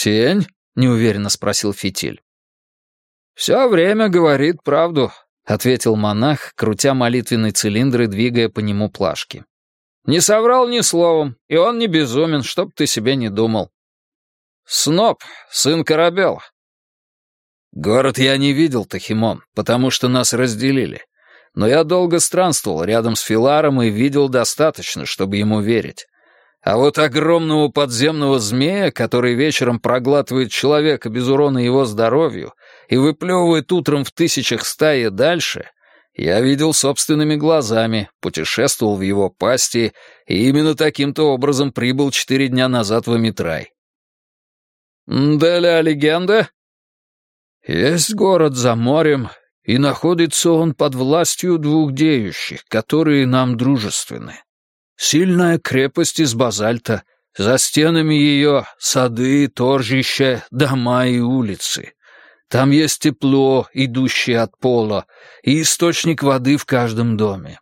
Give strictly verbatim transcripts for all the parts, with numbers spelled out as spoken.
«Тень?» — неуверенно спросил Фитиль. «Все время говорит правду», — ответил монах, крутя молитвенный цилиндр и двигая по нему плашки. «Не соврал ни словом, и он не безумен, чтоб ты себе не думал. Сноб, сын Корабела». «Город я не видел, Тахимон, потому что нас разделили. Но я долго странствовал рядом с Филаром и видел достаточно, чтобы ему верить. А вот огромного подземного змея, который вечером проглатывает человека без урона его здоровью и выплевывает утром в тысячах стаи дальше, я видел собственными глазами, путешествовал в его пасти и именно таким-то образом прибыл четыре дня назад в Амитрай». «Да-ля легенда?» «Есть город за морем, и находится он под властью двух деющих, которые нам дружественны. Сильная крепость из базальта, за стенами ее сады, торжища, дома и улицы. Там есть тепло, идущее от пола, и источник воды в каждом доме».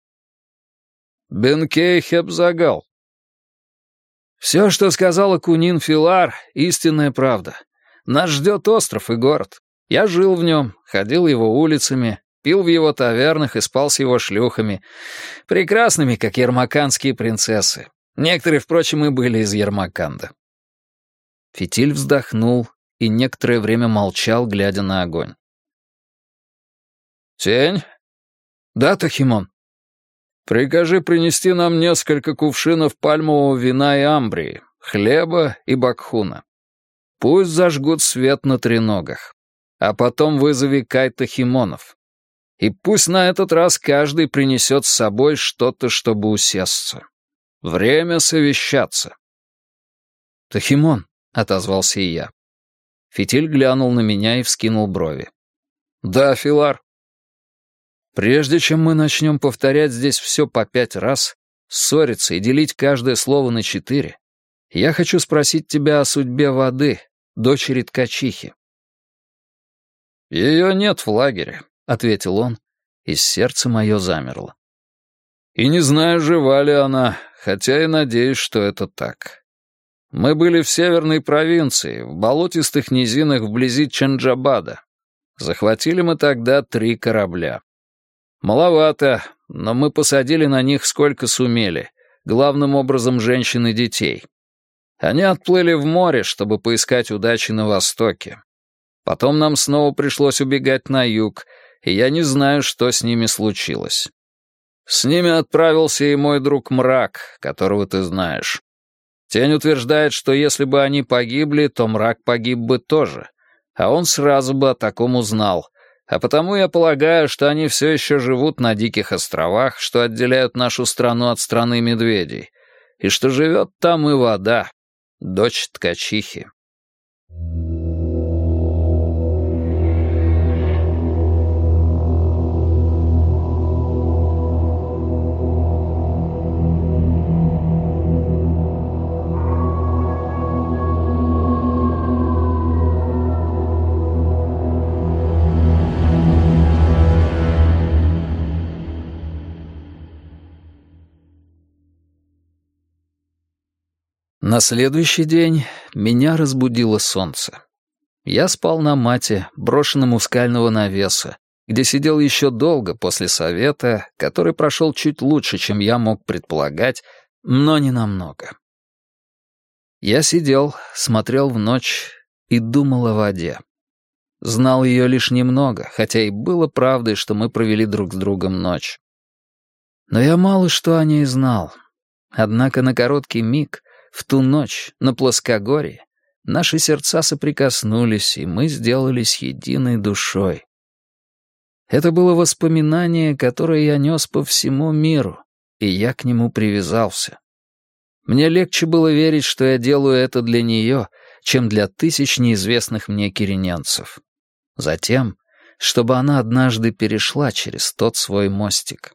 «Бенкей Хебзагал». «Все, что сказал Акунин Филар, истинная правда. Нас ждет остров и город. Я жил в нем, ходил его улицами, пил в его тавернах и спал с его шлюхами, прекрасными, как ярмаканские принцессы. Некоторые, впрочем, и были из Ярмаканда». Фитиль вздохнул и некоторое время молчал, глядя на огонь. «Тень?» «Да, Тахимон». «Прикажи принести нам несколько кувшинов пальмового вина и амбрии, хлеба и бакхуна. Пусть зажгут свет на треногах. А потом вызови Кайта Химонов. И пусть на этот раз каждый принесет с собой что-то, чтобы усесться. Время совещаться». «Тахимон», — отозвался и я. Фитиль глянул на меня и вскинул брови. «Да, Филар». «Прежде чем мы начнем повторять здесь все по пять раз, ссориться и делить каждое слово на четыре, я хочу спросить тебя о судьбе воды, дочери ткачихи». «Ее нет в лагере», — ответил он, и сердце мое замерло. «И не знаю, жива ли она, хотя и надеюсь, что это так. Мы были в северной провинции, в болотистых низинах вблизи Чанджабада. Захватили мы тогда три корабля. Маловато, но мы посадили на них сколько сумели, главным образом женщин и детей. Они отплыли в море, чтобы поискать удачи на востоке. Потом нам снова пришлось убегать на юг, и я не знаю, что с ними случилось. С ними отправился и мой друг Мрак, которого ты знаешь. Тень утверждает, что если бы они погибли, то Мрак погиб бы тоже, а он сразу бы о таком узнал, а потому я полагаю, что они все еще живут на диких островах, что отделяют нашу страну от страны медведей, и что живет там и вода, дочь ткачихи». На следующий день меня разбудило солнце. Я спал на мате, брошенном у скального навеса, где сидел еще долго после совета, который прошел чуть лучше, чем я мог предполагать, но не намного. Я сидел, смотрел в ночь и думал о воде. Знал ее лишь немного, хотя и было правдой, что мы провели друг с другом ночь. Но я мало что о ней знал. Однако на короткий миг, в ту ночь, на плоскогорье, наши сердца соприкоснулись, и мы сделались единой душой. Это было воспоминание, которое я нес по всему миру, и я к нему привязался. Мне легче было верить, что я делаю это для нее, чем для тысяч неизвестных мне кирененцев. Затем, чтобы она однажды перешла через тот свой мостик.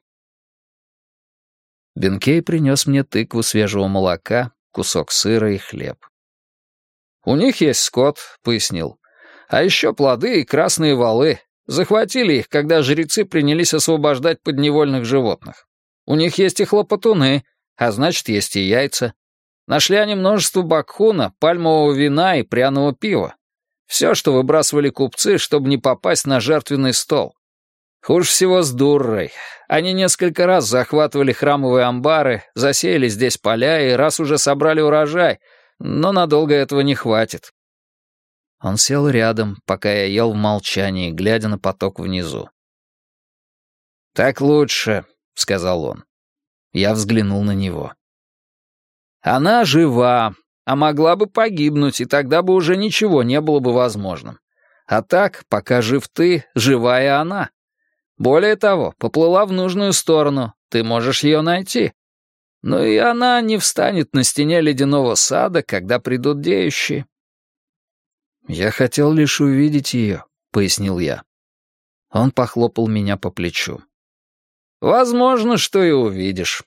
Бенкей принес мне тыкву свежего молока, кусок сыра и хлеб. «У них есть скот», — пояснил. «А еще плоды и красные валы. Захватили их, когда жрецы принялись освобождать подневольных животных. У них есть и хлопотуны, а значит, есть и яйца. Нашли они множество бакхуна, пальмового вина и пряного пива. Все, что выбрасывали купцы, чтобы не попасть на жертвенный стол. Хуже всего с Дуррой. Они несколько раз захватывали храмовые амбары, засеяли здесь поля и раз уже собрали урожай, но надолго этого не хватит. Он сел рядом, пока я ел в молчании, глядя на поток внизу. «Так лучше», — сказал он. Я взглянул на него. «Она жива, а могла бы погибнуть, и тогда бы уже ничего не было бы возможным. А так, пока жив ты, жива и она. Более того, поплыла в нужную сторону, ты можешь ее найти. Но и она не встанет на стене ледяного сада, когда придут деющие». «Я хотел лишь увидеть ее», — пояснил я. Он похлопал меня по плечу. «Возможно, что и увидишь».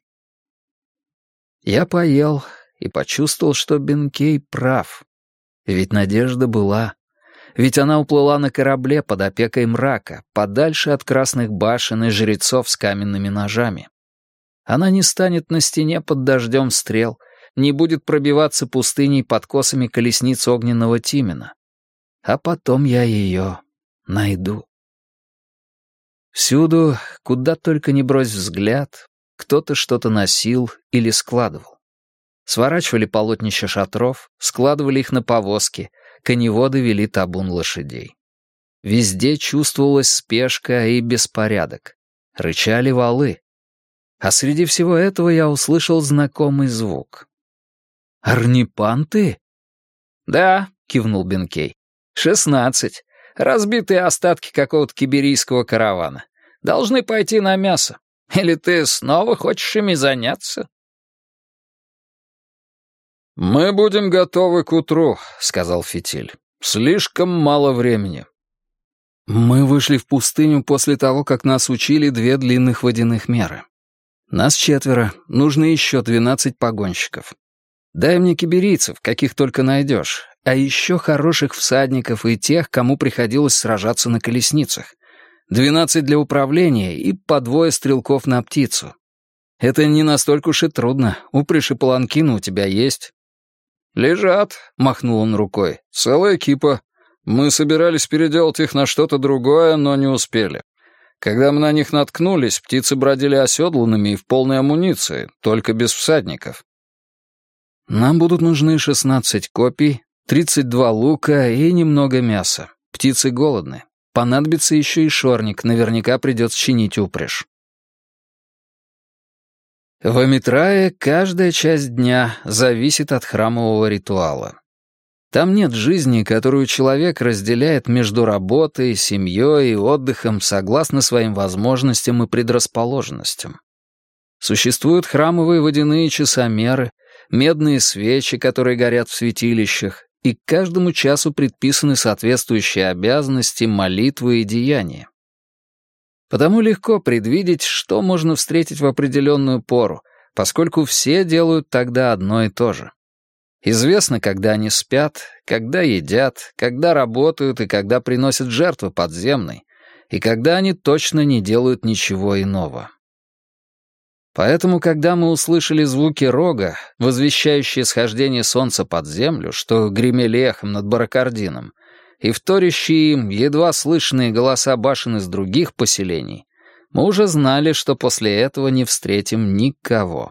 Я поел и почувствовал, что Бенкей прав. Ведь надежда была. Ведь она уплыла на корабле под опекой мрака, подальше от красных башен и жрецов с каменными ножами. Она не станет на стене под дождем стрел, не будет пробиваться пустыней под косами колесниц огненного Тимена. А потом я ее найду. Всюду, куда только не брось взгляд, кто-то что-то носил или складывал. Сворачивали полотнища шатров, складывали их на повозки, коневоды вели табун лошадей. Везде чувствовалась спешка и беспорядок. Рычали валы. А среди всего этого я услышал знакомый звук. «Арнипанты?» «Да», — кивнул Бенкей. «Шестнадцать. Разбитые остатки какого-то киберийского каравана. Должны пойти на мясо. Или ты снова хочешь ими заняться?» «Мы будем готовы к утру», — сказал Фитиль. «Слишком мало времени». Мы вышли в пустыню после того, как нас учили две длинных водяных меры. Нас четверо, нужно еще двенадцать погонщиков. Дай мне киберийцев, каких только найдешь, а еще хороших всадников и тех, кому приходилось сражаться на колесницах. Двенадцать для управления и по двое стрелков на птицу. Это не настолько уж и трудно, упряжь и паланкины у тебя есть. «Лежат», — махнул он рукой, — «целая кипа. Мы собирались переделать их на что-то другое, но не успели. Когда мы на них наткнулись, птицы бродили оседланными и в полной амуниции, только без всадников». «Нам будут нужны шестнадцать копий, тридцать два лука и немного мяса. Птицы голодны. Понадобится еще и шорник, наверняка придется чинить упряжь». В Амитрае каждая часть дня зависит от храмового ритуала. Там нет жизни, которую человек разделяет между работой, семьей и отдыхом согласно своим возможностям и предрасположенностям. Существуют храмовые водяные часомеры, медные свечи, которые горят в святилищах, и к каждому часу предписаны соответствующие обязанности, молитвы и деяния. Потому легко предвидеть, что можно встретить в определенную пору, поскольку все делают тогда одно и то же. Известно, когда они спят, когда едят, когда работают и когда приносят жертвы подземной, и когда они точно не делают ничего иного. Поэтому, когда мы услышали звуки рога, возвещающие схождение солнца под землю, что гремели эхом над Баракардином, и вторящие им едва слышные голоса башен из других поселений, мы уже знали, что после этого не встретим никого.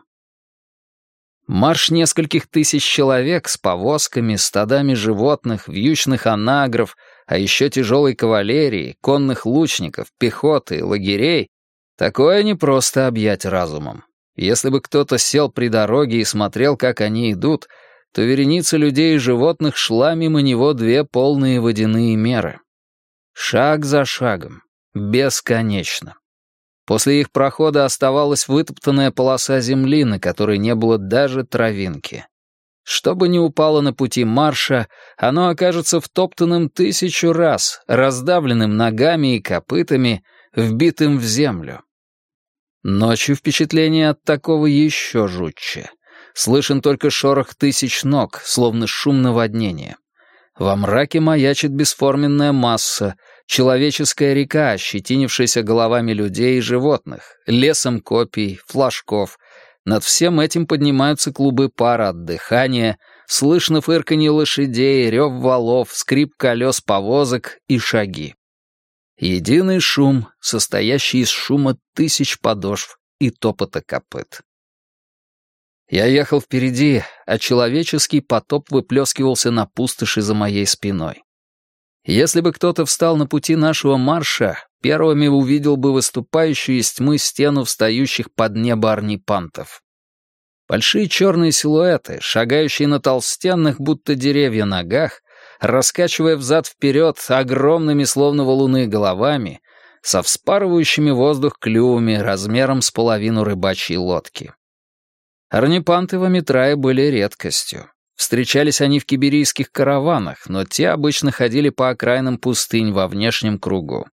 Марш нескольких тысяч человек с повозками, стадами животных, вьючных анагров, а еще тяжелой кавалерии, конных лучников, пехоты, лагерей — такое не просто объять разумом. Если бы кто-то сел при дороге и смотрел, как они идут, то вереница людей и животных шла мимо него две полные водяные меры. Шаг за шагом, бесконечно. После их прохода оставалась вытоптанная полоса земли, на которой не было даже травинки. Что бы ни упало на пути марша, оно окажется втоптанным тысячу раз, раздавленным ногами и копытами, вбитым в землю. Ночью впечатление от такого еще жутче. Слышен только шорох тысяч ног, словно шум наводнения. Во мраке маячит бесформенная масса, человеческая река, ощетинившаяся головами людей и животных, лесом копий, флажков, Над всем этим поднимаются клубы пара от дыхания, слышно фырканье лошадей, рев валов, скрип колес повозок и шаги. Единый шум, состоящий из шума тысяч подошв и топота копыт. Я ехал впереди, а человеческий потоп выплескивался на пустоши за моей спиной. Если бы кто-то встал на пути нашего марша, первыми увидел бы выступающую из тьмы стену встающих под небо орнипантов. Большие черные силуэты, шагающие на толстенных, будто деревья, ногах, раскачивая взад-вперед огромными, словно валуны, головами, со вспарывающими воздух клювами размером с половину рыбачьей лодки. Орнипанты в Амитрае были редкостью. Встречались они в киберийских караванах, но те обычно ходили по окраинам пустынь во внешнем кругу.